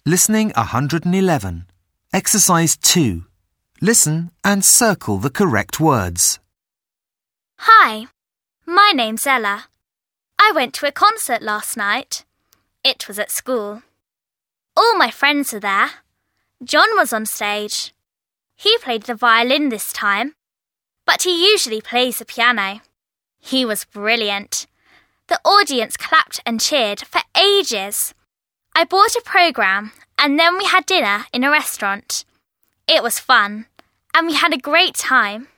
Listening 111. Exercise 2. Listen and circle the correct words. Hi, my name's Ella. I went to a concert last night. It was at school. All my friends were there. John was on stage. He played the violin this time, but he usually plays the piano. He was brilliant. The audience clapped and cheered for ages. I bought a programme and then we had dinner in a restaurant. It was fun and we had a great time.